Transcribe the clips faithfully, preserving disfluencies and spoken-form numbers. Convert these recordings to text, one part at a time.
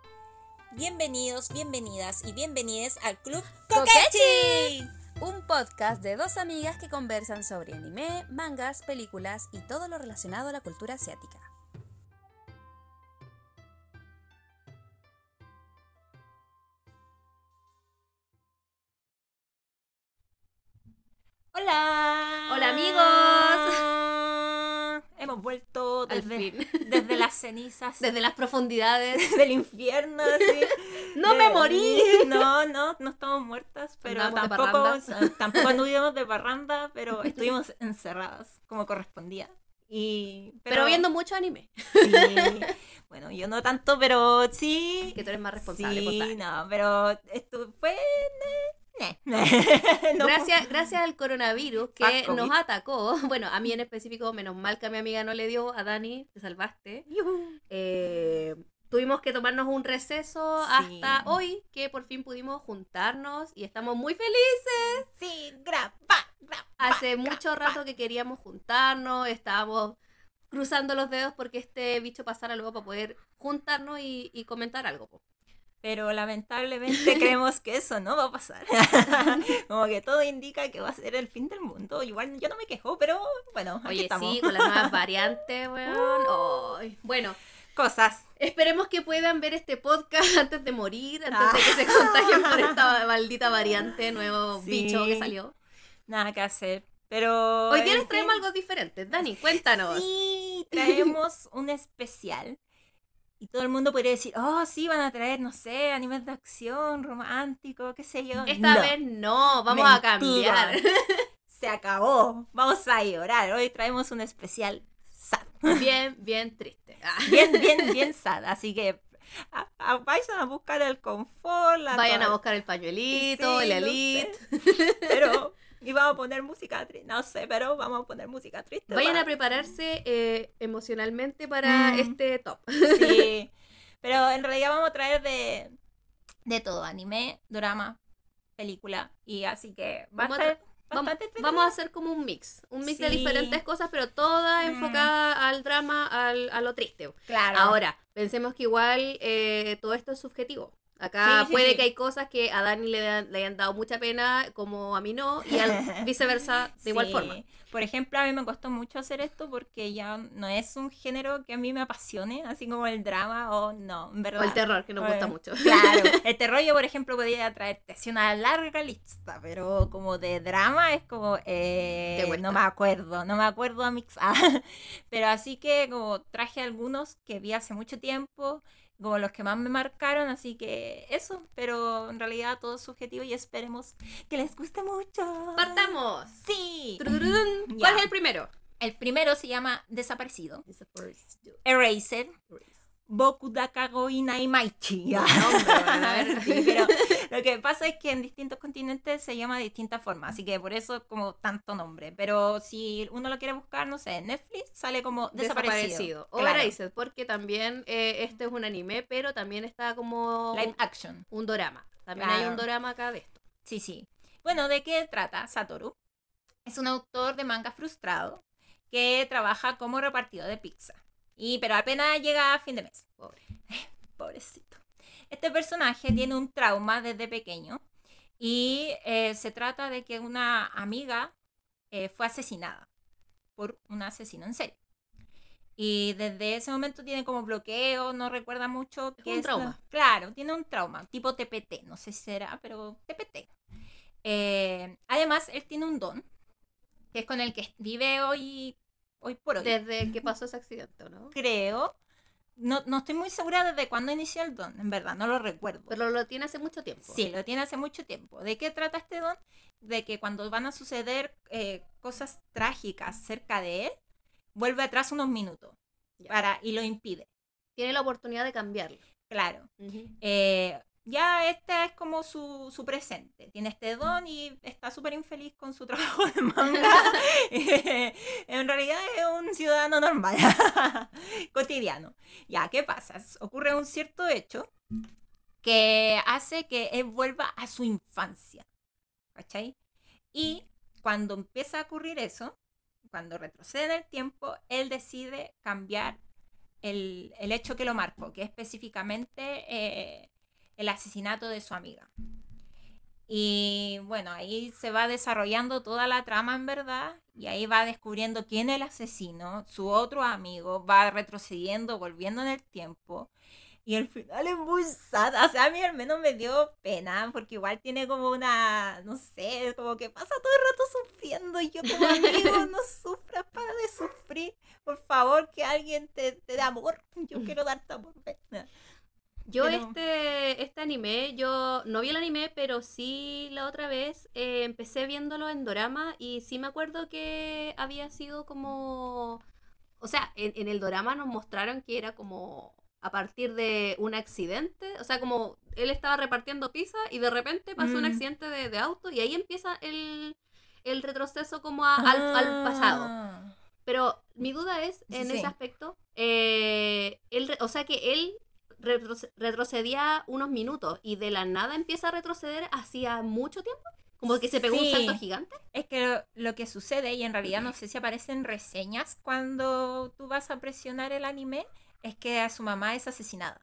Bienvenidos, bienvenidas y bienvenides al Club Kokechi, Kokechi. un podcast de dos amigas que conversan sobre anime, mangas, películas y todo lo relacionado a la cultura asiática. Hola. Hola, amigos. Hemos vuelto Al desde, fin. desde las cenizas Desde las profundidades. del infierno. Así. ¡No De- me morí! No, no, no estamos muertas, pero Andamos de tampoco, parranda. tampoco anduvimos de parranda, pero estuvimos encerradas como correspondía. Y, Pero, viendo mucho anime. Sí. Bueno, yo no tanto, pero sí. Que tú eres más responsable. Sí, contale. no, pero esto fue. ne, ne. No, Gracias, gracias al coronavirus que Al COVID. nos atacó. Bueno, a mí en específico, menos mal que a mi amiga no le dio. A Dani, te salvaste. Yujú. Eh, tuvimos que tomarnos un receso Sí. hasta hoy, que por fin pudimos juntarnos y estamos muy felices. Sí, graba, graba. Hace mucho rato que queríamos juntarnos, estábamos cruzando los dedos porque este bicho pasara luego para poder juntarnos y, y comentar algo. po. Pero lamentablemente creemos que eso no va a pasar. Como que todo indica que va a ser el fin del mundo. Igual yo no me quejo, pero bueno, aquí Oye, estamos. sí, con las nuevas variantes, weón. Ay, bueno, Cosas. esperemos que puedan ver este podcast antes de morir, antes Ah. de que se contagien por esta maldita variante, nuevo Sí. bicho que salió. Nada que hacer. Pero. Hoy día les en traemos fin. algo diferente. Dani, cuéntanos. Sí, traemos un especial. Y todo el mundo podría decir, oh, sí, van a traer, no sé, animes de acción, romántico, qué sé yo. Esta No, vez no, vamos a mentira. cambiar. Se acabó. Vamos a llorar. Hoy traemos un especial sad. Bien, bien triste. Ah. Bien, bien, bien sad. Así que a- a- vayan a buscar el confort. La Vayan a toalla. buscar el pañuelito, Sí, el no elite. sé. Pero, y vamos a poner música triste. No sé, pero vamos a poner música triste. Vayan para- a prepararse eh, emocionalmente para Mm. este top. Sí, pero en realidad vamos a traer de, de todo, anime, drama, película, y así que va Vamos a a estar Vamos, bastante entretenido. vamos a hacer como un mix. Un mix de Sí. diferentes cosas, pero toda Mm. enfocada al drama, al, a lo triste. Claro. Ahora, pensemos que igual eh, todo esto es subjetivo. Acá Sí, sí, puede sí. que hay cosas que a Dani le, han- le hayan dado mucha pena, como a mí no, y al viceversa de igual Sí. forma. Por ejemplo, a mí me costó mucho hacer esto porque ya no es un género que a mí me apasione, así como el drama o no, en verdad. O el terror, que nos gusta Eh, mucho. Claro, el terror yo, por ejemplo, podría traerte así una larga lista, pero como de drama es como, eh, Te cuesta. no me acuerdo, no me acuerdo a mixar. Pero así que como traje algunos que vi hace mucho tiempo, como los que más me marcaron, así que eso, pero en realidad todo es subjetivo y esperemos que les guste mucho. ¡Partamos! Sí. Tururún. ¿Cuál Ya. es el primero? El primero se llama Desaparecido. Eraser. Boku Dakago Inai Maichi. Buen nombre, bueno, a ver. Sí, pero lo que pasa es que en distintos continentes se llama de distintas formas, así que por eso es como tanto nombre. Pero si uno lo quiere buscar, no sé, en Netflix sale como Desaparecido. Desaparecido. O Claro. Erased, porque también eh, este es un anime, pero también está como Live un, action. un dorama. También Claro. hay un dorama acá de esto. Sí, sí. Bueno, ¿de qué trata Satoru? Es un autor de manga frustrado que trabaja como repartidor de pizza. Y, pero apenas llega a fin de mes. Pobre. Pobrecito. Este personaje tiene un trauma desde pequeño y eh, se trata de que una amiga eh, fue asesinada por un asesino en serie. Y desde ese momento tiene como bloqueo, no recuerda mucho. Es qué un lo- trauma. Claro, tiene un trauma, tipo T P T, no sé si será, pero T P T. Eh, además, él tiene un don, que es con el que vive hoy, hoy por hoy. Desde que pasó ese accidente, ¿no? Creo. No, no estoy muy segura desde cuándo inició el don, en verdad, no lo recuerdo. Pero lo tiene hace mucho tiempo. Sí, lo tiene hace mucho tiempo. ¿De qué trata este don? De que cuando van a suceder eh, cosas trágicas cerca de él, vuelve atrás unos minutos Ya. para, y lo impide. Tiene la oportunidad de cambiarlo. Claro. Eh, ya este es como su, su presente. Tiene este don y está súper infeliz con su trabajo de manga. Eh, en realidad es un ciudadano normal, cotidiano. Ya, ¿qué pasa? Ocurre un cierto hecho que hace que él vuelva a su infancia. ¿Cachai? Y cuando empieza a ocurrir eso, cuando retrocede en el tiempo, él decide cambiar el, el hecho que lo marcó, que es específicamente eh, el asesinato de su amiga. Y bueno, ahí se va desarrollando toda la trama en verdad, y ahí va descubriendo quién es el asesino, su otro amigo, va retrocediendo, volviendo en el tiempo. Y el final es muy sad, o sea, a mí al menos me dio pena, porque igual tiene como una, no sé, como que pasa todo el rato sufriendo, y yo como amigo, no sufras, para de sufrir, por favor, que alguien te, te dé amor, yo quiero darte amor. Yo Pero- este, este anime, yo no vi el anime, pero sí la otra vez eh, empecé viéndolo en dorama y sí me acuerdo que había sido como... O sea, en, en el dorama nos mostraron que era como a partir de un accidente, o sea, como él estaba repartiendo pizza y de repente pasó un Mm. accidente de, de auto y ahí empieza el, el retroceso como a- al, al pasado. Ah. Pero mi duda es, Sí, en sí. ese aspecto, eh, él, re- o sea que él retroce- retrocedía unos minutos y de la nada empieza a retroceder hacía mucho tiempo, como que se pegó un Sí. salto gigante. Es que lo, lo que sucede, y en realidad no sé si aparecen reseñas cuando tú vas a presionar el anime, es que a su mamá es asesinada.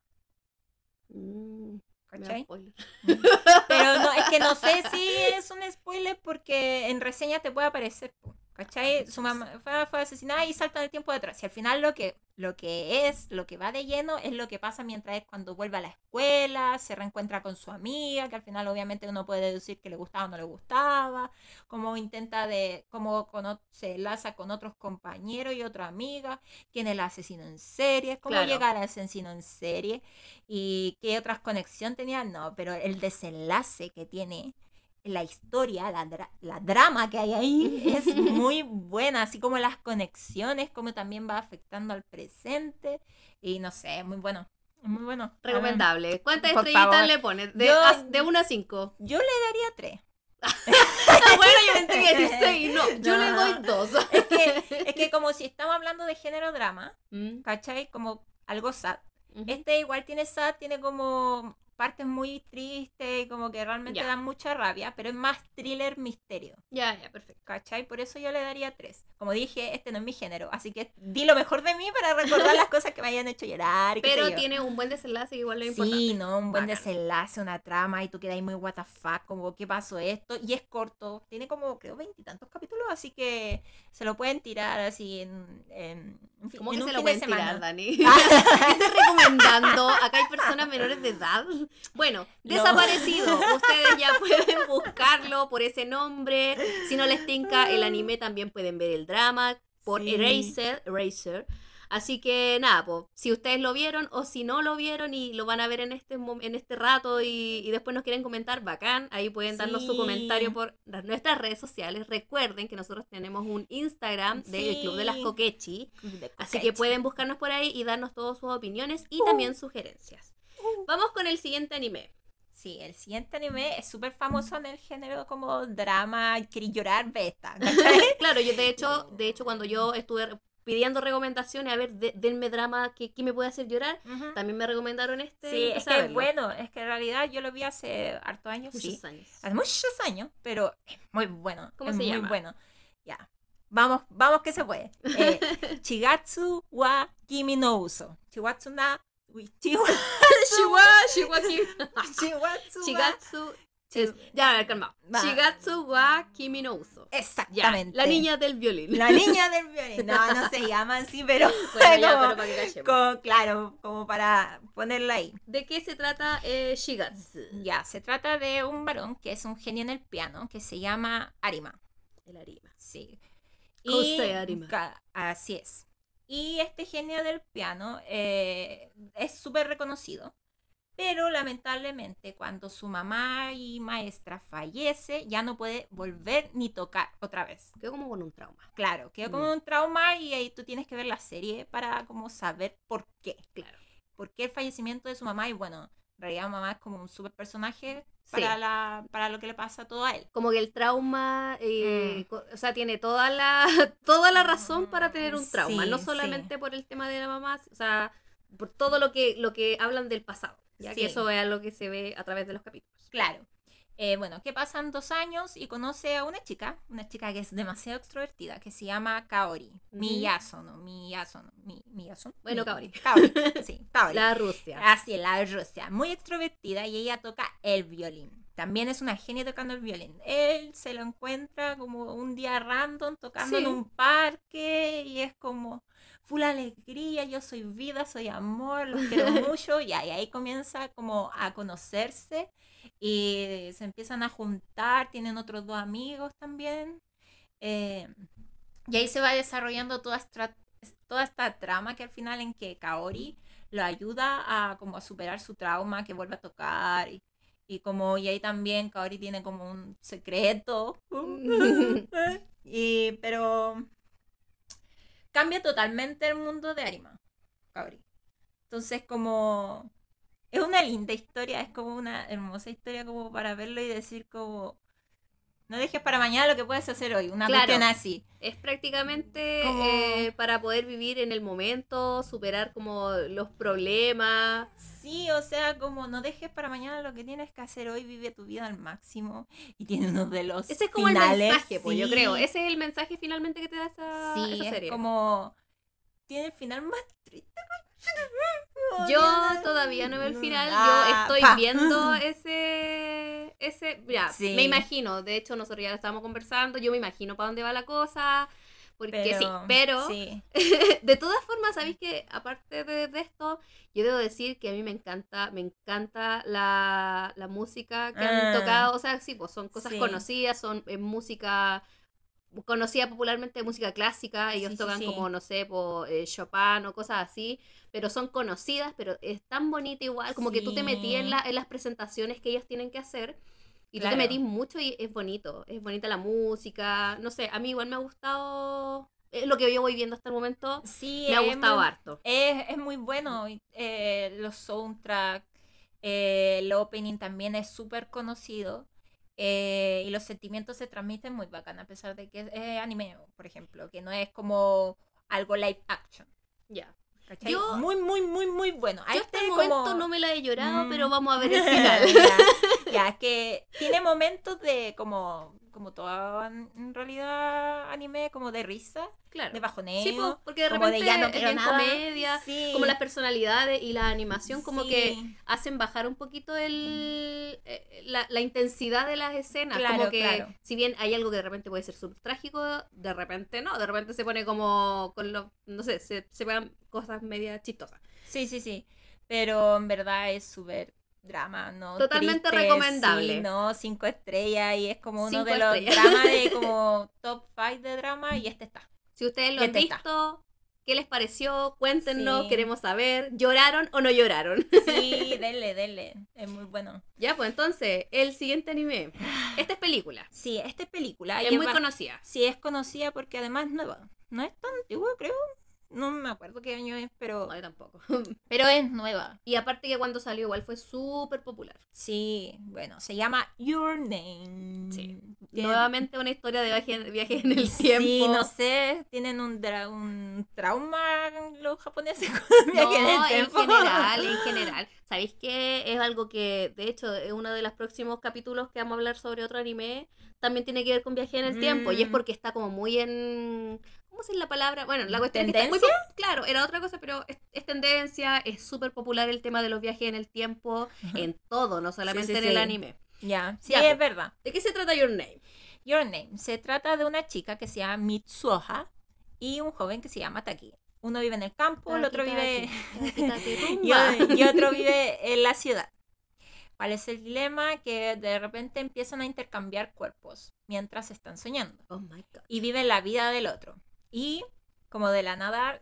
Mm, me da ¿Cachai? spoiler. Pero no, es que no sé si es un spoiler porque en reseña te puede aparecer, po, ¿cachai? Su mamá fue, fue asesinada y salta el tiempo detrás. Y al final lo que, lo que es, lo que va de lleno es lo que pasa mientras es cuando vuelve a la escuela, se reencuentra con su amiga, que al final obviamente uno puede deducir que le gustaba o no le gustaba, cómo intenta de, cómo cono- se enlaza con otros compañeros y otra amiga, quién es el asesino en serie, cómo Claro. llegar al asesino en serie y qué otras conexión tenía, no, pero el desenlace que tiene la historia, la, dra- la drama que hay ahí es muy buena, así como las conexiones, como también va afectando al presente, y no sé, es muy bueno, es muy bueno. A ver, Recomendable. ¿Cuántas por estrellitas favor. le pones? De, Yo- a- de uno a cinco. yo le daría tres. Bueno, yo pensé que iba a decir seis. No, yo le No. doy dos. Es que, es que como si estamos hablando de género drama, Mm, ¿cachai? Como algo sad. ujú. Este igual tiene sad, tiene como partes muy tristes y como que realmente Ya. dan mucha rabia, pero es más thriller misterio, Ya, ya, perfecto. ¿cachai? Por eso yo le daría tres. Como dije, este no es mi género, así que di lo mejor de mí para recordar las cosas que me hayan hecho llorar y qué sé Pero yo. tiene un buen desenlace, igual lo importante. Sí, ¿no? Un buen Bacán. desenlace, una trama y tú quedas ahí muy what the fuck, como ¿qué pasó esto? Y es corto, tiene como creo veintitantos capítulos, así que se lo pueden tirar así en, en, en fin- ¿Cómo en que un se lo fin de pueden tirar, semana. Dani? ¿Qué estás recomendando? Acá hay personas menores de edad. Bueno, No. Desaparecido. Ustedes ya pueden buscarlo por ese nombre. Si no les tinca el anime, también pueden ver el drama por Sí. Eraser, Eraser. Así que nada, pues, si ustedes lo vieron o si no lo vieron y lo van a ver en este, mom- en este rato y, y después nos quieren comentar, bacán, ahí pueden darnos su Sí. comentario por las- nuestras redes sociales. Recuerden que nosotros tenemos un Instagram del Club de las Sí. Coquechi. De Así que coquete. pueden buscarnos por ahí y darnos todas sus opiniones y Uh. también sugerencias. Uh. Vamos con el siguiente anime. Sí, el siguiente anime es súper famoso en el género como drama, querer llorar, ve esta, ¿cachai? Claro, yo de hecho, de hecho cuando yo estuve re- pidiendo recomendaciones, a ver, de- denme drama que, que me puede hacer llorar, Ujú. también me recomendaron este. y Sí, es empecé a que es verlo. bueno, es que en realidad yo lo vi hace hartos años, Muchos sí, años. hace muchos años, pero es muy bueno, ¿Cómo es se muy llama? bueno. Ya, vamos, vamos que se puede. Eh, Chigatsu wa Kimi no Uso. Chigatsu na... uy, Chiwa- Shiwa, Shiwaki. Chigatsu wa... Shigatsu. es- ya, a ver, calma. Va. Shigatsu wa Kimi no Uso. Ya, Exactamente. la niña del violín. La niña del violín. No, no se llama así, pero... Bueno, ya, como- pero para que cachemos. como- claro, como para ponerla ahí. ¿De qué se trata eh, Shigatsu? Ya, se trata de un varón que es un genio en el piano, que se llama Arima. El Arima. Sí. Kosei Arima. ca- Así es. Y este genio del piano eh, es súper reconocido, pero lamentablemente cuando su mamá y maestra fallece, ya no puede volver ni tocar otra vez. Quedó como con un trauma. Claro, quedó como Mm. un trauma y ahí tú tienes que ver la serie para como saber por qué. Claro. ¿Por qué el fallecimiento de su mamá? Y bueno, en realidad mamá es como un super personaje Sí. para, la, para lo que le pasa todo a él. Como que el trauma, eh, Mm. co- o sea, tiene toda la, toda la razón para tener un trauma, Sí, no sí. solamente por el tema de la mamá, o sea, por todo lo que, lo que hablan del pasado, ya Sí. que eso es lo que se ve a través de los capítulos. Claro. Eh, bueno, que pasan dos años y conoce a una chica, una chica que es demasiado extrovertida, que se llama Kaori. Ujú. Miyazono, Miyazono, Mi- Miyazono. Bueno, Mi- Kaori. Kaori, sí, Kaori. La Rusia. Así, la Rusia. Muy extrovertida y ella toca el violín. También es una genia tocando el violín. Él se lo encuentra como un día random tocando Sí. en un parque y es como full alegría, yo soy vida, soy amor, los quiero mucho. Y ahí, ahí comienza como a conocerse y se empiezan a juntar, tienen otros dos amigos también. Eh, y ahí se va desarrollando toda esta, toda esta trama que al final en que Kaori lo ayuda a como a superar su trauma, que vuelve a tocar y, y como y ahí también Kaori tiene como un secreto. y pero cambia totalmente el mundo de Arima, Kaori. Entonces como es una linda historia, es como una hermosa historia como para verlo y decir como no dejes para mañana lo que puedes hacer hoy, una Claro. cuestión así. Es prácticamente Como- eh, para poder vivir en el momento, superar como los problemas. Sí, o sea, como no dejes para mañana lo que tienes que hacer hoy, vive tu vida al máximo. Y tiene uno de los Ese es como finales, el mensaje, pues, yo sí. creo. Ese es el mensaje finalmente que te da esa, Sí, esa es serie. como tiene el final más triste. Yo todavía no veo el final, Ah, yo estoy pa. viendo ese, ese, ya, Sí. me imagino, de hecho nosotros ya lo estábamos conversando, yo me imagino para dónde va la cosa, porque sí, pero sí. de todas formas, ¿sabéis que aparte de, de esto, yo debo decir que a mí me encanta, me encanta la, la música que han Ah. tocado, o sea, sí, pues son cosas Sí. conocidas, son eh, música conocida popularmente, música clásica, ellos Sí, sí, tocan sí. como, no sé, por eh, Chopin o cosas así, pero son conocidas, pero es tan bonita igual, como que tú te metí en, Sí. la, en las presentaciones que ellos tienen que hacer, y Claro. tú te metís mucho y es bonito, es bonita la música, no sé, a mí igual me ha gustado, eh, lo que yo voy viendo hasta el momento, Sí, me ha es gustado muy- harto. Es, es muy bueno. y, eh, los soundtracks, eh, el opening también es súper conocido. eh, y los sentimientos se transmiten muy bacán, a pesar de que es, es anime, por ejemplo, que no es como algo live action. Ya. ¿Cachai? Yo- muy, muy, muy, muy bueno. A Yo hasta este el como- momento no me la he llorado, Mm. pero vamos a ver el final. ya, ya, es que tiene momentos de como, como todo en en realidad anime, como de risa, Claro. de bajoneo. Sí, pues, porque de como repente ya no es quiero bien nada. comedia, Sí. como las personalidades y la animación como Sí. que hacen bajar un poquito el eh, la, la intensidad de las escenas, Claro, como que claro. si bien hay algo que de repente puede ser súper trágico, de repente no, de repente se pone como con los, no sé, se, se vean cosas medias chistosas. Sí, sí, sí. Pero en verdad es súper drama, ¿no? Totalmente Triste, recomendable. Sí, no, cinco estrellas y es como uno Cinco de los estrellas. dramas de como top five de drama y este está. Si ustedes lo Y han este está. visto, ¿qué les pareció? Cuéntenos, Sí. queremos saber, ¿lloraron o no lloraron? Sí, dele, dele. Es muy bueno. Ya, pues entonces, el siguiente anime. Esta es película. Sí, esta es película. Es y muy va- conocida. Sí, es conocida porque además es nueva. No es tan antigua, creo. No me acuerdo qué año es, pero, No, yo tampoco. pero es nueva. Y aparte que cuando salió igual fue súper popular. Sí, bueno, se llama Your Name. Sí. Tiene- Nuevamente una historia de viaje, viaje en el tiempo. Sí, no sé, tienen un, dra- un trauma los japoneses con el No, viaje en el en tiempo. general, en general. ¿Sabéis qué? Es algo que, de hecho, es uno de los próximos capítulos que vamos a hablar sobre otro anime. También tiene que ver con viaje en el tiempo. Y es Mm. porque está como muy en... ¿Cómo se dice la palabra? Bueno, la cuestión es que está muy ¿Tendencia? po- claro, era otra cosa, pero es, es tendencia, es súper popular el tema de los viajes en el tiempo, en todo, no solamente sí, en el sí. anime. Ya, sí, Ya, es pues. verdad. ¿De qué se trata Your Name? Your Name. Se trata de una chica que se llama Mitsuoha y un joven que se llama Taki. Uno vive en el campo, el otro vive... Taki, taki, y, rumba. y otro vive en la ciudad. ¿Cuál es el dilema? Que de repente empiezan a intercambiar cuerpos mientras están soñando. Oh my god. Y viven la vida del otro. Y como de la nada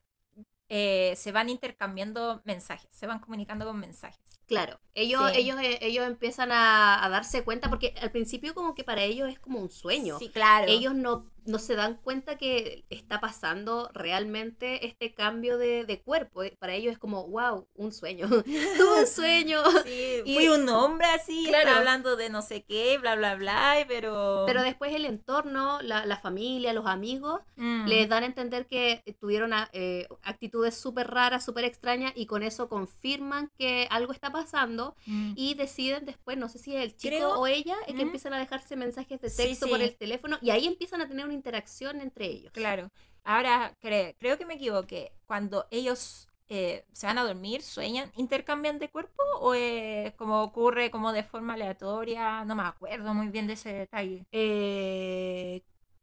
eh, se van intercambiando mensajes, se van comunicando con mensajes. Claro, ellos, Sí. ellos, eh, ellos empiezan a, a darse cuenta, porque al principio como que para ellos es como un sueño. Sí, claro. Ellos no, no se dan cuenta que está pasando realmente este cambio de, de cuerpo. Para ellos es como, wow, un sueño. Tuve un sueño. Sí, Y- fui un hombre así, Claro. está hablando de no sé qué, bla, bla, bla, y pero... Pero después el entorno, la, la familia, los amigos, Mm, les dan a entender que tuvieron a- eh, actitudes súper raras, súper extrañas, y con eso confirman que algo está pasando mm. y deciden después, no sé si es el chico Creo- o ella, es que Ujú. empiezan a dejarse mensajes de Sí, texto por sí. el teléfono y ahí empiezan a tener una interacción entre ellos. Claro. Ahora, cre- creo que me equivoqué. Cuando ellos eh, se van a dormir, sueñan, ¿intercambian de cuerpo o es como ocurre como de forma aleatoria? No me acuerdo muy bien de ese detalle. Eh...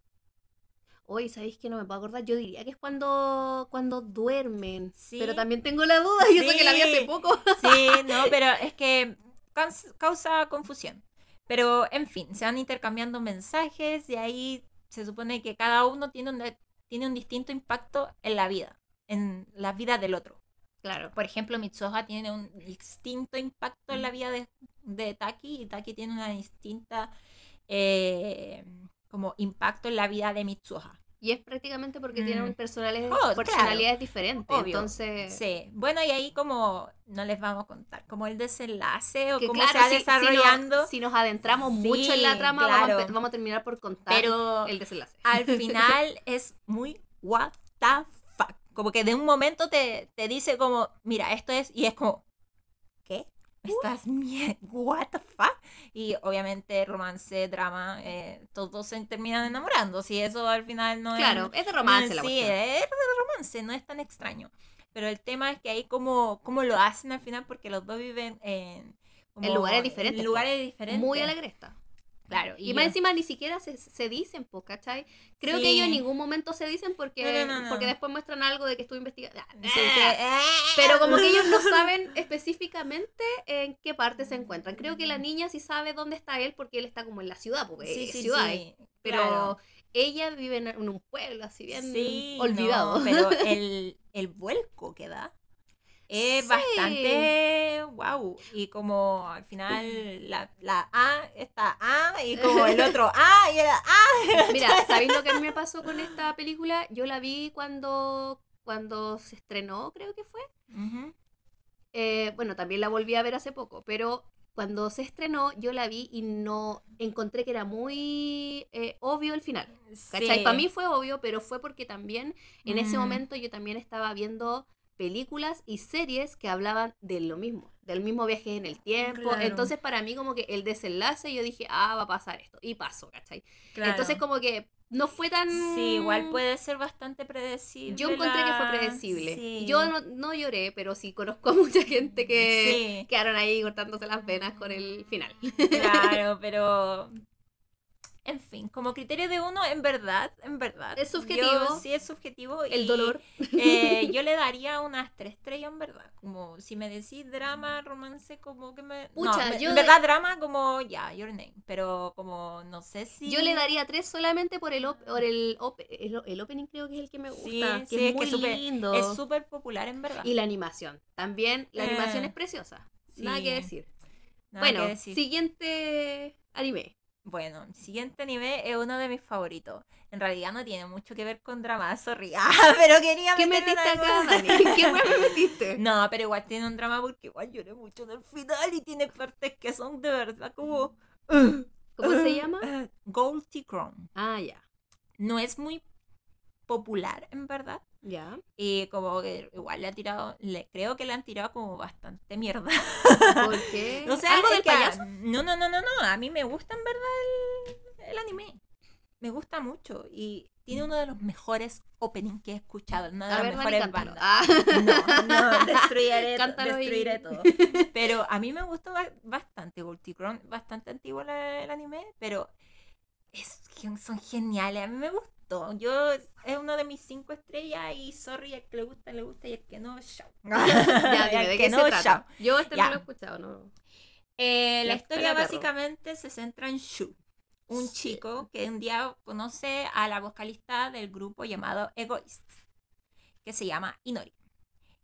Hoy, ¿sabéis que no me puedo acordar? Yo diría que es cuando, cuando duermen. Sí. Pero también tengo la duda, y eso que la vi hace Sí. poco. Sí, no, pero es que caus- causa confusión. Pero, en fin, se van intercambiando mensajes y ahí se supone que cada uno tiene un, tiene un distinto impacto en la vida, en la vida del otro. Claro. Por ejemplo, Mitsuha tiene un distinto impacto en la vida de, de Taki y Taki tiene una distinta eh, como impacto en la vida de Mitsuha. Y es prácticamente porque Mm. tienen personales, Oh, personalidades diferentes. Obvio. Entonces, Sí. Bueno, y ahí como no les vamos a contar como el desenlace o que cómo claro, se va si, desarrollando. Si, nos, si nos adentramos Sí, mucho en la trama, claro. vamos, a, empe- vamos a terminar por contar Pero el desenlace. al final es muy what the fuck. Como que de un momento te, te dice como, mira, esto es, y es como, ¿qué? Estás mie- what the fuck. Y obviamente romance, drama, eh, todos se terminan enamorando. Si eso al final no Claro, es. es de romance no, la sí, cuestión. es de romance, no es tan extraño. Pero el tema es que ahí como, como lo hacen al final, porque los dos viven en, como En lugares diferentes, En po. lugares diferentes. Muy alegresta. Claro. Y, más encima ni siquiera se, se dicen, pues, ¿cachai? Creo Sí. que ellos en ningún momento se dicen porque, No, no, no, no. porque después muestran algo de que estuve investigando. Sí, sí. Pero como que ellos no saben específicamente en qué parte se encuentran. Creo que la niña sí sabe dónde está él porque él está como en la ciudad, porque Sí, es sí, ciudad. sí, Pero claro. ella vive en en un pueblo así bien Sí, olvidado. no, pero el, el vuelco que da es Sí. bastante wow. Y como al final la, la A está A y como el otro A y el A. Mira, ¿sabéis lo que a mí me pasó con esta película? Yo la vi cuando, cuando se estrenó, creo que fue. Ujú. Eh, bueno, también la volví a ver hace poco, pero cuando se estrenó yo la vi y no encontré que era muy eh, obvio el final. ¿Cachai? Sí. Para mí fue obvio, pero fue porque también en ese Mm. momento yo también estaba viendo películas y series que hablaban de lo mismo, del mismo viaje en el tiempo. Claro. Entonces para mí como que el desenlace yo dije, ah, va a pasar esto. Y pasó, ¿cachai? Claro. Entonces como que no fue tan... Sí, igual puede ser bastante predecible. Yo encontré que fue la- predecible. Sí. Yo no, no lloré, pero sí conozco a mucha gente que Sí. quedaron ahí cortándose las venas con el final. Claro, pero en fin, como criterio de uno, en verdad, en verdad. Es subjetivo. Yo- sí, es subjetivo. El y, dolor. eh, yo le daría unas tres estrellas, en verdad. Como si me decís drama, romance, como que me. Pucha, no, me- yo en de- verdad, drama, como ya, Your Name. Pero como no sé si. Yo le daría tres solamente por el op- por el, op- el, el opening, creo que es el que me gusta. Sí, que sí, es es muy que súper- lindo. Es súper popular, en verdad. Y la animación. También la Eh, animación es preciosa. Nada sí, que decir. nada bueno, que decir. siguiente anime. Bueno, siguiente anime es uno de mis favoritos. En realidad no tiene mucho que ver con drama, sorry. Ah, pero quería ¿Qué meterlo metiste en acá, algo. Dani? ¿Qué wea me metiste? No, pero igual tiene un drama porque igual lloré mucho en el final y tiene partes que son de verdad como... ¿Cómo se llama? Goldie Crown. Ah, ya. No es muy popular, en verdad. Ya. Y como que igual le ha tirado, le, creo que le han tirado como bastante mierda. ¿Por qué? O sea, ¿Algo es del que a- payaso? No, no, no, no, no. A mí me gusta en verdad el, el anime. Me gusta mucho. Y tiene uno de los mejores openings que he escuchado. Una de A las ver, Dani, mejores cántalo. bandas. Ah. No, no, destruiré, Cántalo y- destruiré todo. Pero a mí me gustó ba- bastante Guilty Crown, bastante antiguo la- el anime, pero es, son geniales. A mí me gustó. Yo es uno de mis cinco estrellas y sorry, el que le gusta, le gusta y el que no, chao. Ya, dime, El ¿de que qué no, se trata? chao. Yo este Ya. no lo he escuchado, no. Eh, la La historia escuela perro. básicamente se centra en Shu, un Sí. chico que un día conoce a la vocalista del grupo llamado Egoist, que se llama Inori.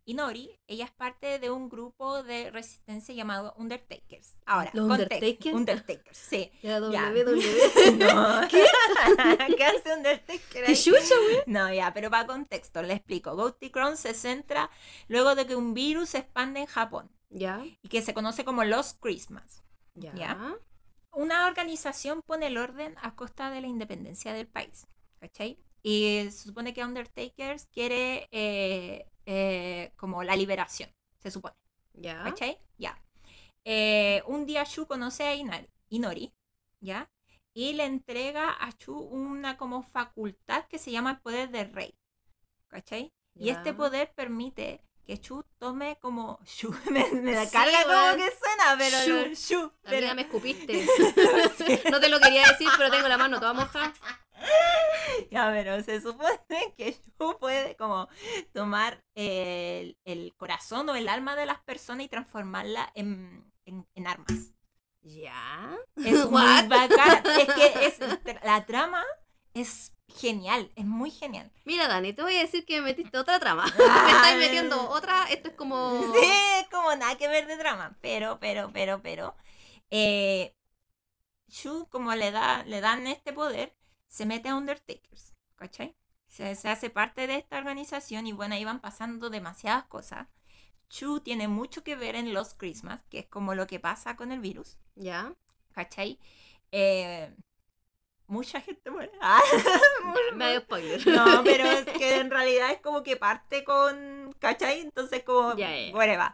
Inori, ella es parte de un grupo de resistencia llamado Undertakers. Ahora, ¿Los contexto, Undertakers? Undertakers, sí. Ya, Ya. W, W. No. ¿Qué? ¿Qué hace Undertaker ¿Qué ahí? chucha, güey? No, ya, pero para contexto, le explico. Ghost Crown se centra luego de que un virus se expande en Japón Ya, y que se conoce como Lost Christmas. ya. Ya. Una organización pone el orden a costa de la independencia del país, ¿cachai? Y se supone que Undertakers quiere eh, eh, como la liberación, se supone, Ya. ¿cachai? Ya. Eh, un día Shu conoce a Inari- Inori, ¿ya? Y le entrega a Shu una como facultad que se llama el poder del rey, ¿cachai? Y Ya. este poder permite que Shu tome como... Shu, me, me da Sí, carga como weón. que suena, pero Shu. no, Shu. pero- Amiga, me escupiste. No te lo quería decir, pero tengo la mano toda moja. Ya, pero se supone que Shu puede como tomar el, el corazón o el alma de las personas y transformarla en, en, en armas. Ya. Es muy What? bacana. Es que es, la trama es genial, es muy genial. Mira, Dani, te voy a decir que me metiste otra trama. Me estáis metiendo otra. Esto es como. Sí, es como nada que ver de drama. Pero, pero, pero, pero. Eh, Shu, como le, da, le dan este poder, se mete a Undertakers, ¿cachai? Se, se hace parte de esta organización y bueno, ahí van pasando demasiadas cosas. Shu tiene mucho que ver en Lost Christmas, que es como lo que pasa con el virus, Ya. ¿cachai? Eh, mucha gente muere. Ah, Ya, medio spoiler. no, pero es que en realidad es como que parte con, ¿cachai? Entonces como, Ya, ya. whatever.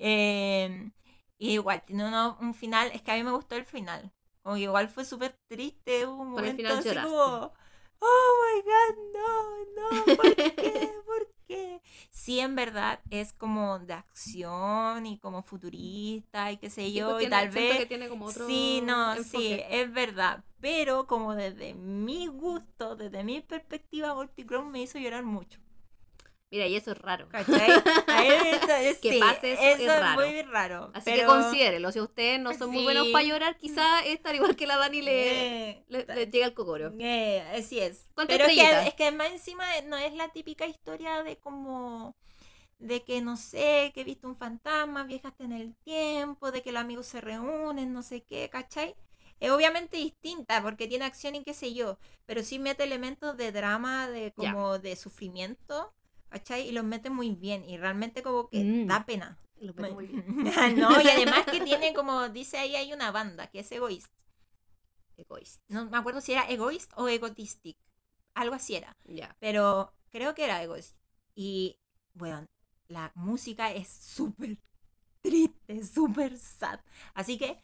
Eh, igual, tiene uno, un final, es que a mí me gustó el final. Como que igual fue súper triste, hubo un Con el momento final así lloraste. como, oh my god, no, no, ¿por qué? ¿Por qué? Sí, en verdad es como de acción y como futurista y qué sé Sí, yo, pues y tiene- tal siento vez... que tiene como otro Sí, no, sí, enfoque. es verdad. Pero como desde mi gusto, desde mi perspectiva, Goldie Crown me hizo llorar mucho. Mira, y eso es raro. ¿Cachai? A él eso es- Que sí, pase eso es raro. muy raro. Así pero... que considérelo. Si ustedes no son muy buenos Sí. para llorar, quizás estar igual que la Dani le, Eh, le, le llega el cocoro. eh, así es. ¿Cuántas Pero es que, estrellitas? es que más encima no es la típica historia de como... De que no sé, que viste un fantasma, viajaste en el tiempo, de que los amigos se reúnen, no sé qué, ¿cachai? Es obviamente distinta porque tiene acción y qué sé yo, pero sí mete elementos de drama, de Ya. como de sufrimiento, ¿cachai? Y los mete muy bien y realmente como que Mm. da pena. Lo meto muy bien. No, y además que tiene como, dice ahí, hay una banda que es Egoist. Egoísta. No me acuerdo si era Egoist o Egotistic, algo así era, Ya. pero creo que era Egoist. Y bueno, la música es súper triste, súper sad. Así que,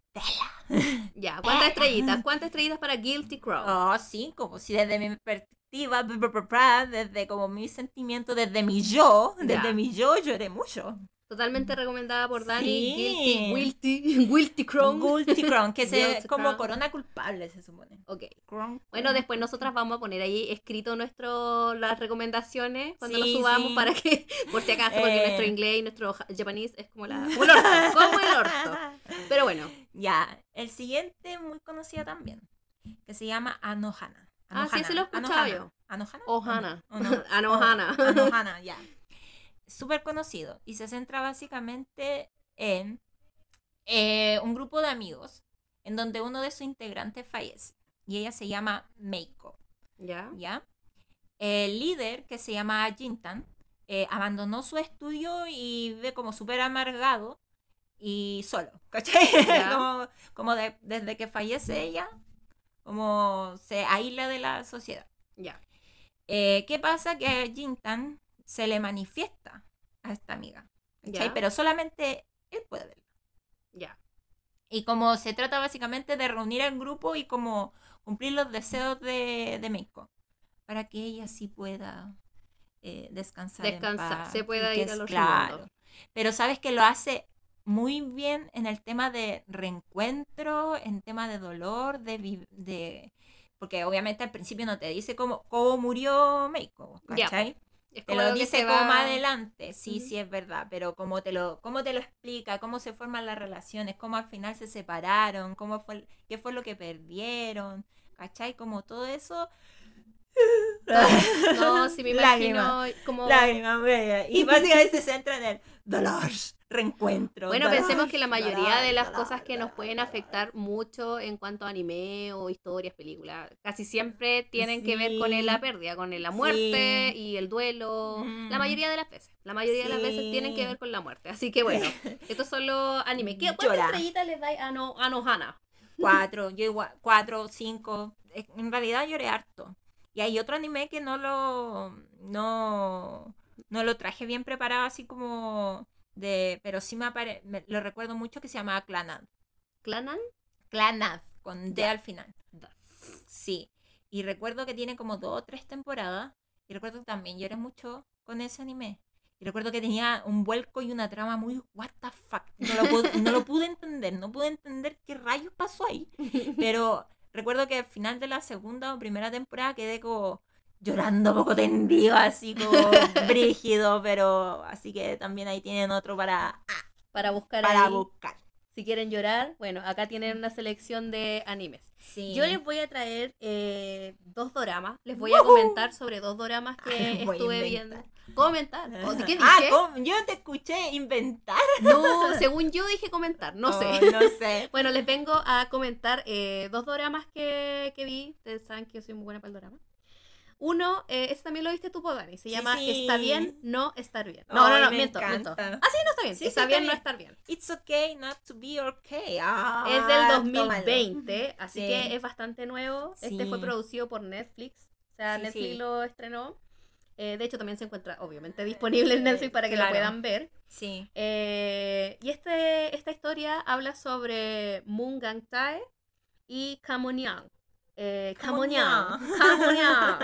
vela. Ya. ¿Cuántas estrellitas? ¿Cuántas estrellitas para Guilty Crown? Oh, sí, como si desde mi perspectiva, br- br- br- br- desde como mi sentimiento, desde mi yo, Ya. desde mi yo lloré mucho. Totalmente recomendada por Dani. Sí. Guilty, Guilty, Guilty Crown. Guilty Crown, que se Guilty como Crown. corona culpable se supone. Ok. Crown, Bueno, crown. después nosotras vamos a poner ahí escrito nuestro las recomendaciones cuando Sí, lo subamos sí. para que, por si acaso, porque Eh. nuestro inglés y nuestro ja- japonés es como, la, como el orto, como el orto. Pero bueno, Ya, el siguiente muy conocido también, que se llama Anohana. Ah, sí, ese lo he escuchado Anohana. yo. ¿Anohana? Ohana. ¿O no? Anohana. Oh, Anohana, ya. Súper conocido y se centra básicamente en eh, un grupo de amigos en donde uno de sus integrantes fallece y ella se llama Meiko, ¿ya? ¿ya? El líder, que se llama Jintan, eh, abandonó su estudio y vive como súper amargado y solo, ¿cachai? Ya. como como de- desde que fallece ella, como se aísla de la sociedad. Ya. Eh, ¿Qué pasa? Que a Jintan se le manifiesta a esta amiga, ¿cachai? Ya. Pero solamente él puede verla. Ya. Y como se trata básicamente de reunir al grupo y como cumplir los deseos de, de Meiko, para que ella sí pueda eh, descansar. en Descansar, paz, se pueda y que ir es- al otro claro. mundo. Pero sabes que lo hace muy bien en el tema de reencuentro, en tema de dolor, de, vi- de porque obviamente al principio no te dice cómo, cómo murió Meiko, Ya, ¿cachai? Es Te como lo algo que dice se como va- más adelante, sí, Ujú. sí es verdad, pero cómo te lo, cómo te lo explica, cómo se forman las relaciones, cómo al final se separaron, cómo fue, qué fue lo que perdieron, ¿cachai? Como todo eso, No, sí me imagino Lágrima, como... lágrima, bella. Y básicamente se centra en el dolor, reencuentro. Bueno, dolor, pensemos que la mayoría dolor, de las dolor, cosas que nos dolor, pueden dolor. afectar mucho en cuanto a anime o historias, películas, casi siempre tienen que ver con Sí, la pérdida, con la muerte sí, y el duelo. La mm, mayoría de las veces, la mayoría de las veces tienen que sí. ver con la muerte. Así que bueno, estos son los animes. ¿Qué, ¿Cuántas Llora. estrellitas les dais a, no, a Nohana? Cuatro, yo igual, cuatro, cinco. Es- En realidad lloré harto. Y hay otro anime que no lo, no, no lo traje bien preparado así como de, pero sí me, apare, me- lo recuerdo mucho que se llamaba Clanad. ¿Clanan? Clanad, con D Ya. al final. Sí. Y recuerdo que tiene como dos o tres temporadas. Y recuerdo que también lloré mucho con ese anime. Y recuerdo que tenía un vuelco y una trama muy what the fuck. No lo, pude, no lo pude entender. No pude entender qué rayos pasó ahí. Pero recuerdo que al final de la segunda o primera temporada quedé como llorando poco tendido, así como brígido. Pero así que también ahí tienen otro para, Para buscar para ahí. buscar. Si quieren llorar, bueno, acá tienen una selección de animes. Sí. Yo les voy a traer eh, dos doramas. Les voy a comentar sobre dos doramas que Ay, voy a estuve inventar. viendo. ¿Comentar? ¿O ¿de ¿Qué dije? Ah, ¿cómo? Yo te escuché inventar. No, según yo dije comentar, no sé. Oh, no sé. Bueno, les vengo a comentar eh, dos doramas que, que vi. Ustedes saben que yo soy muy buena para el dorama. Uno, eh, ese también lo viste tú, Dani. Se Sí, llama sí. Está bien, no estar bien. No, no, Ay, no, me miento, encanta. miento. Ah, sí, no está bien. Sí, está sí, bien, está no bien. estar bien. It's okay not to be okay. Ah, Es del dos mil tómalo. veinte, así Sí. que es bastante nuevo. Este fue Sí. producido por Netflix. O sea, Sí, Netflix sí. lo estrenó. Eh, de hecho, también se encuentra, obviamente, disponible en Netflix para que Claro. lo puedan ver. Sí. Eh, y este, esta historia habla sobre Moon Gang Tae y Kamonyang. Eh, Kamonyang. Kamonyang.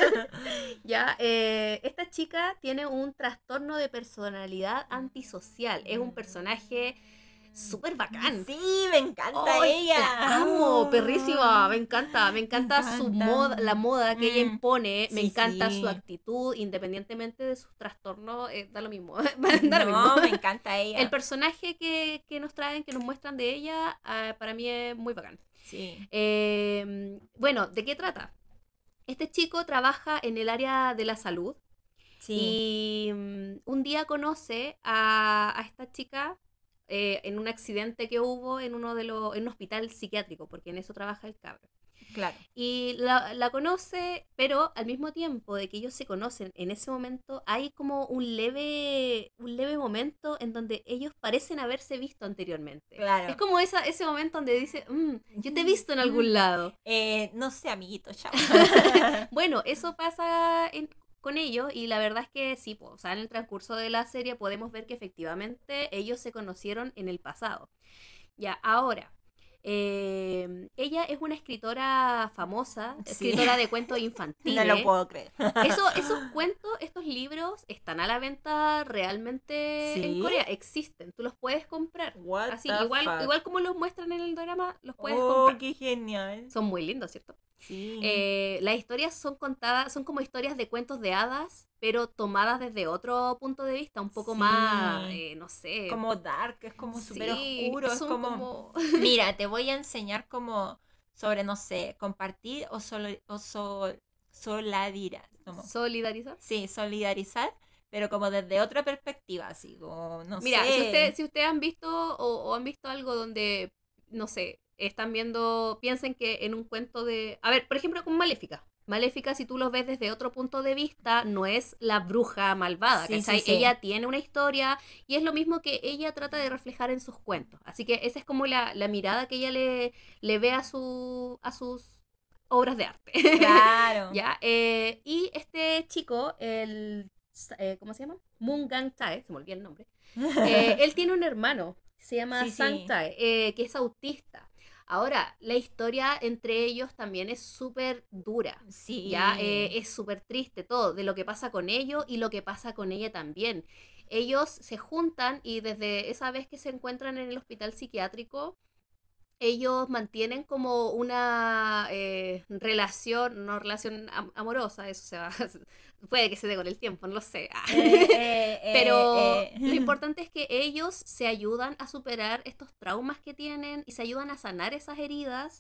Ya, eh, esta chica tiene un trastorno de personalidad antisocial. Es un personaje súper bacán. Sí, me encanta ¡Ay, ella. la amo, perrísima! Me encanta, me encanta Me su encanta. moda, la moda que ella Mm, impone, me sí, encanta sí. su actitud, independientemente de sus trastornos, eh, da lo mismo, da lo No, mismo. me encanta ella. El personaje que, que nos traen, que nos muestran de ella, ah, para mí es muy bacán. Sí. Eh, bueno, ¿de qué trata? Este chico trabaja en el área de la salud Sí. y mm, un día conoce a, a esta chica eh, en un accidente que hubo en uno de los en un hospital psiquiátrico, porque en eso trabaja el cabro. Claro. Y la, la conoce, pero al mismo tiempo de que ellos se conocen, en ese momento hay como un leve, un leve momento en donde ellos parecen haberse visto anteriormente. Claro. Es como esa, ese momento donde dice, "Mm, yo te he visto en algún lado". Eh, no sé, amiguito, chao. Bueno, eso pasa en- con ellos y la verdad es que sí, po, o sea, en el transcurso de la serie podemos ver que efectivamente ellos se conocieron en el pasado. Ya, ahora, eh, ella es una escritora famosa, Sí. escritora de cuentos No infantiles. lo puedo creer. Eso, esos cuentos, estos libros están a la venta realmente en ¿Sí? Corea, existen, tú los puedes comprar. What Así, the igual, fuck? igual como los muestran en el drama, los puedes Oh, comprar. qué genial. Son muy lindos, ¿cierto? Sí. Eh, las historias son contadas, son como historias de cuentos de hadas, pero tomadas desde otro punto de vista, un poco Sí. más, eh, no sé. como dark, es como súper Sí, oscuro, es son como... como- Mira, te voy a enseñar como sobre, no sé, compartir o, solo, o sol, solidarizar. Como, solidarizar. sí, solidarizar, pero como desde otra perspectiva, así como, no Mira, sé. si usted, si ustedes han visto o, o han visto algo donde, no sé, están viendo, piensen que en un cuento de... A ver, por ejemplo, con Maléfica. Maléfica, si tú lo ves desde otro punto de vista, no es la bruja malvada, Sí, ¿cachai? sí, sí. Ella tiene una historia y es lo mismo que ella trata de reflejar en sus cuentos. Así que esa es como la, la mirada que ella le, le ve a, su, a sus obras de arte. Claro. ¿Ya? Eh, y este chico, el... eh, ¿cómo se llama? Moon Gang Tae, se me olvidó el nombre. Eh, él tiene un hermano, se llama Sí, sí. Sang Tae, eh, que es autista. Ahora, la historia entre ellos también es súper dura. Sí. Ya eh, es súper triste todo, de lo que pasa con ellos y lo que pasa con ella también. Ellos se juntan y desde esa vez que se encuentran en el hospital psiquiátrico, ellos mantienen como una eh, relación, no relación am- amorosa, eso se va, puede que se dé con el tiempo, no lo sé. Eh, eh, eh, Pero eh. lo importante es que ellos se ayudan a superar estos traumas que tienen y se ayudan a sanar esas heridas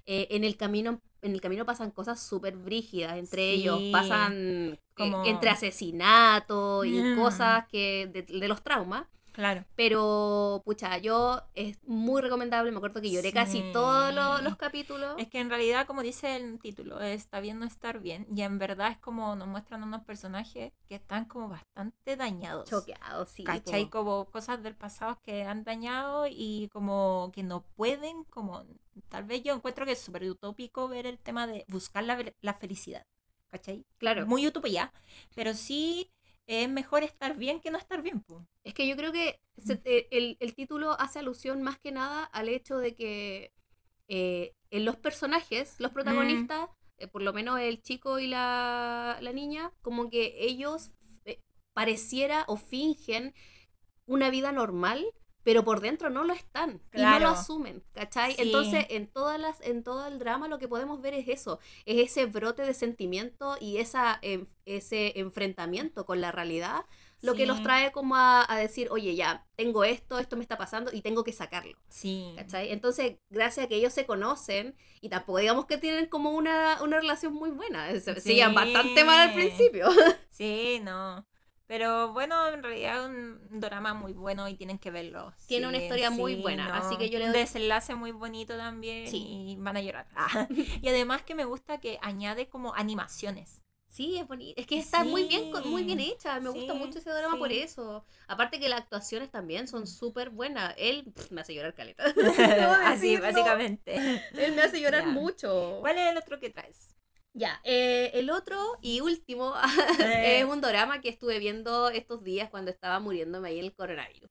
eh, en el camino en el camino pasan cosas súper brígidas entre Sí. ellos, pasan Como- eh, entre asesinatos y Mm. cosas que de, de los traumas. Claro. Pero, pucha, yo es muy recomendable. Me acuerdo que lloré casi Sí. todos los, los capítulos. Es que en realidad, como dice el título, está bien no estar bien. Y en verdad es como nos muestran unos personajes que están como bastante dañados. Choqueados, sí. ¿Cachai? po. Como cosas del pasado que han dañado y como que no pueden, como tal vez yo encuentro que es súper utópico ver el tema de buscar la, la felicidad. ¿Cachai? Claro. Muy utopía, pero sí es mejor estar bien que no estar bien, po. Es que yo creo que se- eh, el, el título hace alusión más que nada al hecho de que eh, en los personajes, los protagonistas, eh, por lo menos el chico y la, la niña, como que ellos eh, pareciera o fingen una vida normal, pero por dentro no lo están y no Claro. lo asumen, ¿cachai? Sí. Entonces, en todas las, en todo el drama lo que podemos ver es eso, es ese brote de sentimiento y esa, em, ese enfrentamiento con la realidad, lo que Sí. los trae como a, a decir, oye, ya, tengo esto, esto me está pasando y tengo que sacarlo. Sí. ¿Cachai? Entonces, gracias a que ellos se conocen, y tampoco digamos que tienen como una, una relación muy buena, se, se Sí. llevan bastante mal al principio. Sí, no. Pero bueno, en realidad es un drama muy bueno y tienen que verlo. Tiene una historia muy sí, buena, no. así que yo le Un doy- desenlace muy bonito también Sí. y van a llorar. Ah, Y además que me gusta que añade como animaciones. Sí, es bonito. Es que está muy bien, co- muy bien Sí, hecha. Me gusta sí, mucho ese drama por sí. eso. Aparte que las actuaciones también son súper buenas. Él pff, me hace llorar caleta. Así, decirlo. básicamente. Él me hace llorar Ya. mucho. ¿Cuál es el otro que traes? Ya, eh, el otro y último Eh. es un drama que estuve viendo estos días cuando estaba muriéndome ahí el coronavirus.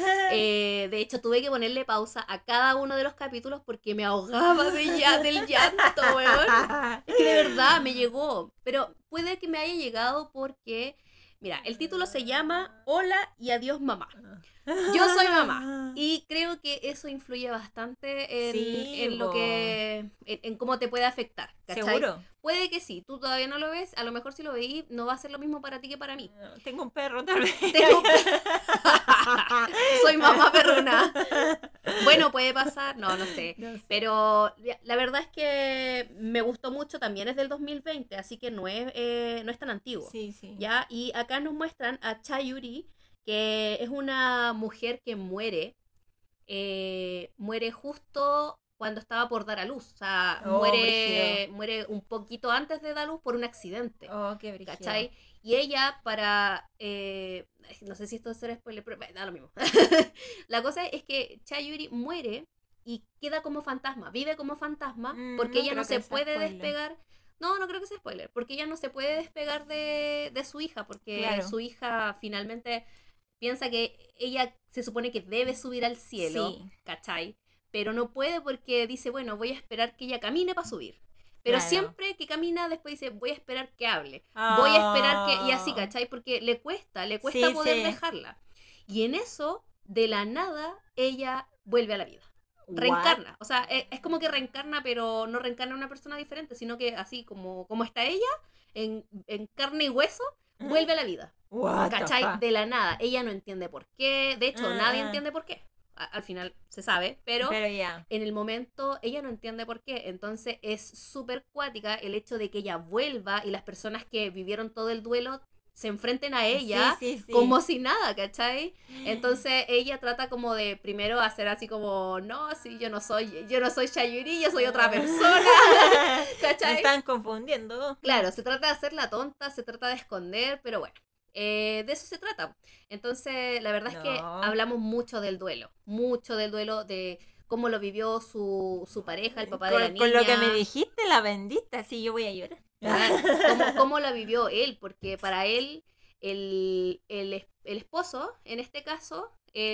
Eh, de hecho, tuve que ponerle pausa a cada uno de los capítulos porque me ahogaba de ya, del llanto, weón. Es que de verdad me llegó. Pero puede que me haya llegado porque, mira, el título se llama Hola y adiós mamá. Yo soy mamá. Y creo que eso influye bastante en, Sí, en lo po. que. En, en cómo te puede afectar. ¿Cachai? ¿Seguro? Puede que sí, tú todavía no lo ves, a lo mejor si lo veí no va a ser lo mismo para ti que para mí. Tengo un perro, tal vez. Tengo un Soy mamá perruna. Bueno, puede pasar, no, no sé. No sé. Pero la- la verdad es que me gustó mucho, también es del dos mil veinte, así que no es, eh, no es tan antiguo. Sí, sí. ¿Ya? Y acá nos muestran a Chayuri, que es una mujer que muere, eh, muere justo cuando estaba por dar a luz, o sea, Oh, muere, brígido. muere un poquito antes de dar a luz por un accidente, Oh, qué brígido. ¿cachai? Y ella para, eh, no sé si esto será spoiler, pero bueno, da lo mismo. La cosa es que Chayuri muere y queda como fantasma, vive como fantasma, Mm, porque no ella no creo que se sea puede spoiler. despegar. No, no creo que sea spoiler, porque ella no se puede despegar de, de su hija, porque Claro. su hija finalmente piensa que ella se supone que debe subir al cielo, Sí. ¿cachai? Pero no puede porque dice, bueno, voy a esperar que ella camine para subir. Pero Claro. siempre que camina, después dice, voy a esperar que hable. Voy a esperar que... Y así, Ah. ¿cachai? Porque le cuesta, le cuesta Sí, poder sí. dejarla. Y en eso, de la nada, ella vuelve a la vida. Reencarna. O sea, es, es como que reencarna, pero no reencarna en una persona diferente, sino que así como, como está ella, en, en carne y hueso, ¿Mm? vuelve a la vida. What the ¿Cachai? fuck? De la nada. Ella no entiende por qué. De hecho, Ah, nadie ah. entiende por qué. A- al final se sabe, pero, Pero ya. en el momento ella no entiende por qué. Entonces es súper cuática el hecho de que ella vuelva y las personas que vivieron todo el duelo se enfrenten a ella Sí, sí, sí. como si nada, ¿cachai? Entonces ella trata como de primero hacer así como, no, sí, yo no soy, yo no soy Chayuri, yo soy otra persona, Me ¿cachai? están confundiendo. Claro, se trata de hacer la tonta, se trata de esconder, pero bueno, eh, de eso se trata. Entonces, la verdad es que No. hablamos mucho del duelo, mucho del duelo, de cómo lo vivió su, su pareja, el papá de con, la niña. con lo que me dijiste, la bendita, así yo voy a llorar. Claro, cómo, cómo la vivió él, porque para él, el, el, es- el esposo, en este caso,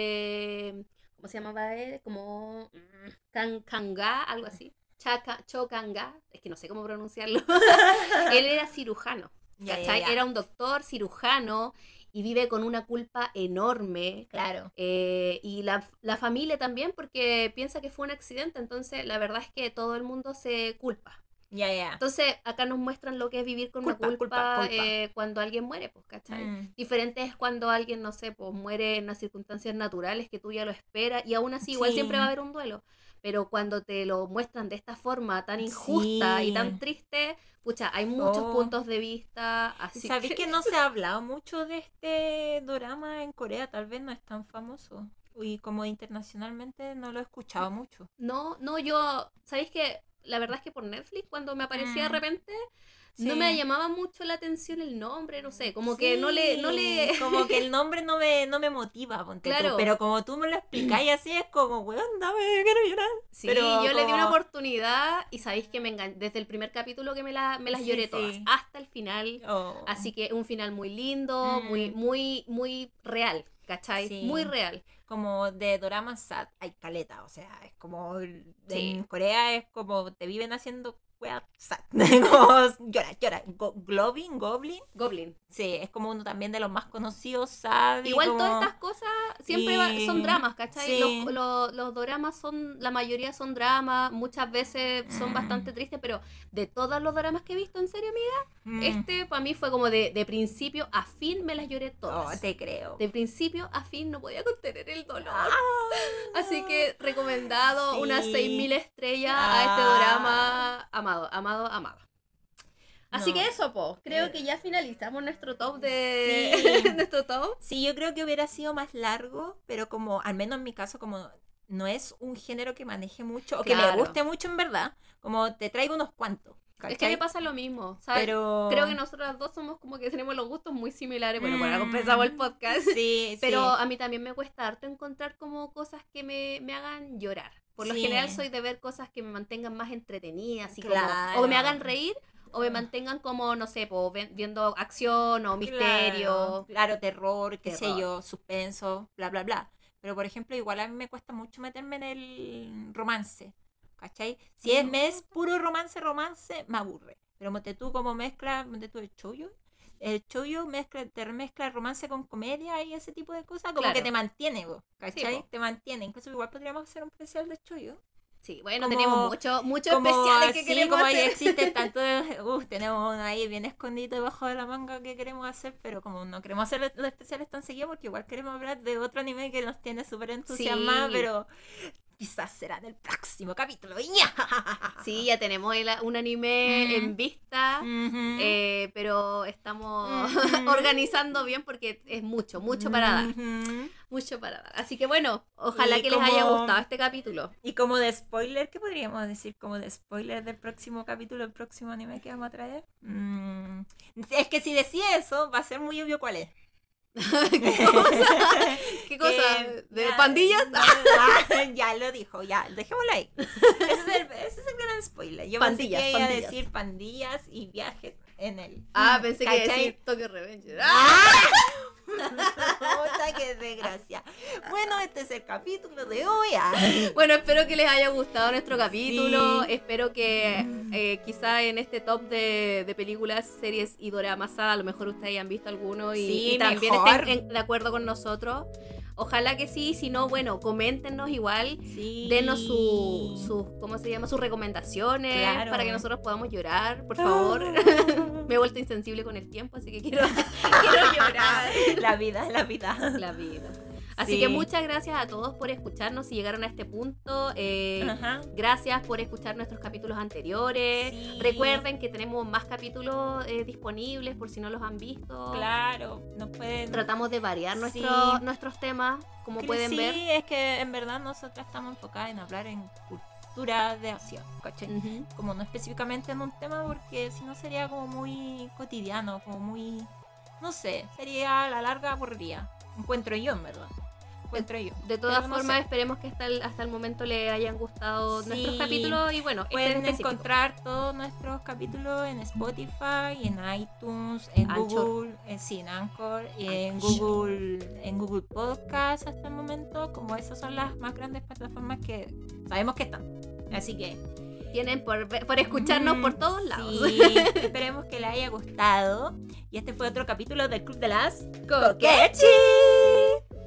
eh, ¿cómo se llamaba él? Como mm, Kan- Kanga, algo así. Chaka, Chokanga, es que no sé cómo pronunciarlo. Él era cirujano, Ya, ya, ¿cachai? ya. Era un doctor cirujano y vive con una culpa enorme. Claro. Eh, y la, la familia también, porque piensa que fue un accidente, entonces la verdad es que todo el mundo se culpa. Ya, ya. Entonces, acá nos muestran lo que es vivir con Culpa, una culpa, culpa, culpa. eh, cuando alguien muere, pues, ¿cachai? Mm. Diferente es cuando alguien, no sé, pues muere en las circunstancias naturales que tú ya lo esperas y aún así igual Sí. siempre va a haber un duelo. Pero cuando te lo muestran de esta forma tan injusta Sí. y tan triste, pucha, hay muchos Oh. puntos de vista, así ¿Sabéis que... que no se ha hablado mucho de este dorama en Corea? Tal vez no es tan famoso. Y como internacionalmente no lo he escuchado mucho. No, no, yo, ¿sabéis que la verdad es que por Netflix cuando me aparecía de Mm. repente no Sí. me llamaba mucho la atención el nombre, no sé, como que no le, no le... Sí, como que el nombre no me, no me motiva, ponte tú. Claro. Pero como tú me lo explicáis así, es como, weón, dame, quiero llorar. Sí, Pero yo le di una como- oportunidad y sabéis que me engan... desde el primer capítulo que me, la, me las Sí, lloré sí. todas, hasta el final. Oh. Así que un final muy lindo, Mm. muy, muy, muy real, ¿cachai? Sí. Muy real. Como de dorama sad, hay caleta, o sea, es como, en Sí. Corea es como, te viven haciendo wea sad, como llora, llora, Go- Goblin, Goblin, Goblin. sí, es como uno también de los más conocidos, sad, y Igual como- todas estas cosas siempre va- y- son dramas, ¿cachai? sí. Los, los, los doramas son, la mayoría son dramas, muchas veces son Mm. bastante tristes, pero de todos los doramas que he visto, en serio, amiga, Mm. este para mí fue como de, de principio a fin me las lloré Oh, todas. te creo. De principio a fin no podía contener el dolor. Ah. Así que recomendado Sí. unas seis mil estrellas a este Ah. dorama. Amado, amado, amado. Así No. que eso, po. Creo Eh. que ya finalizamos nuestro top de... Sí. nuestro top. Sí, yo creo que hubiera sido más largo, pero como, al menos en mi caso, como no es un género que maneje mucho, o que me Claro. guste mucho en verdad, como te traigo unos cuantos, Es que ¿cachai? me pasa lo mismo, ¿sabes? Pero... Creo que nosotras dos somos como que tenemos los gustos muy similares. Bueno, por algo Mm. empezamos el podcast. Sí, Pero sí. a mí también me cuesta harto encontrar como cosas que me, me hagan llorar. Por lo Sí. general soy de ver cosas que me mantengan más entretenidas, así como, Claro. o me hagan reír, o me mantengan como, no sé, po, ven- viendo acción o misterio. Claro, claro, terror, qué sé Terror. yo, suspenso, bla, bla, bla. Pero, por ejemplo, igual a mí me cuesta mucho meterme en el romance, ¿cachai? Si es, me es puro romance, romance, me aburre. Pero monte tú como mezcla, monte tú el chollo, el chollo mezcla, te mezcla el romance con comedia y ese tipo de cosas, como Claro. que te mantiene, vos, ¿cachai? Sí, po. Te mantiene. Incluso igual podríamos hacer un especial de chollo. Sí, bueno, Como- tenemos muchos muchos Como, especiales que sí, queremos como ahí hacer. existen tanto, uh, tenemos uno ahí bien escondido debajo de la manga que queremos hacer, pero como no queremos hacer los especiales tan seguidos porque igual queremos hablar de otro anime que nos tiene súper entusiasmados, Sí. pero quizás será en el próximo capítulo. ¡Ya! Sí, ya tenemos el- un anime Mm. en vista, Ujú. eh, pero estamos Ujú. organizando bien porque es mucho, mucho para dar. Ujú. Mucho para dar. Así que bueno, ojalá Y que les haya como- gustado este capítulo. Y como de spoiler, ¿qué podríamos decir como de spoiler del próximo capítulo, el próximo anime que vamos a traer? Mm, es que si decía eso, va a ser muy obvio cuál es. ¿Qué cosa? ¿Qué cosa? Que- ¿De ya, pandillas? ya, ya lo dijo, ya, dejémoslo ahí. Ese es el, ese es el gran spoiler. Yo Pandillas, pensé que iba a pandillas. decir pandillas y viajes en el... Ah, pensé que iba a ¿cachai? decir Tokyo Revenge. ¡Ah! Puta, qué desgracia. Bueno, este es el capítulo de hoy. ah. Bueno, espero que les haya gustado nuestro capítulo. Sí. Espero que eh, quizá en este top de, de películas, series y doramas, a lo mejor ustedes hayan visto alguno y, Sí, y también mejor. estén en- de acuerdo con nosotros. Ojalá que sí, si no, bueno, coméntenos igual. Sí. Denos sus, su, ¿cómo se llama? Sus recomendaciones Claro. para que nosotros podamos llorar, por favor. Me he vuelto insensible con el tiempo, así que quiero, quiero llorar. La vida, la vida. La vida. Así Sí. que muchas gracias a todos por escucharnos y llegaron a este punto. Eh, Ajá. gracias por escuchar nuestros capítulos anteriores. Sí. Recuerden que tenemos más capítulos eh, disponibles por si no los han visto. Claro, nos pueden... Tratamos de variar Sí. nuestro- nuestros temas, como Cre- pueden sí, ver. es que en verdad nosotras estamos enfocadas en hablar en cultura de acción, ¿cachai? Ujú. Como no específicamente en un tema, porque si no sería como muy cotidiano, como muy, no sé, sería a la larga aburrida. Encuentro yo, en verdad. Encuentro yo. De todas Pero no formas, sé. esperemos que hasta el, hasta el momento les hayan gustado Sí. nuestros capítulos y bueno, este en Pueden específico. encontrar todos nuestros capítulos en Spotify, en iTunes, en Anchor. Google, en, sí, en Anchor, y en Anchor. Google, en Google Podcast hasta el momento. Como esas son las más grandes plataformas que sabemos que están. Así que Tienen por, ver- por escucharnos mm, por todos lados. Sí, esperemos que les haya gustado. Y este fue otro capítulo del Club de las Coquechi. Coquechi.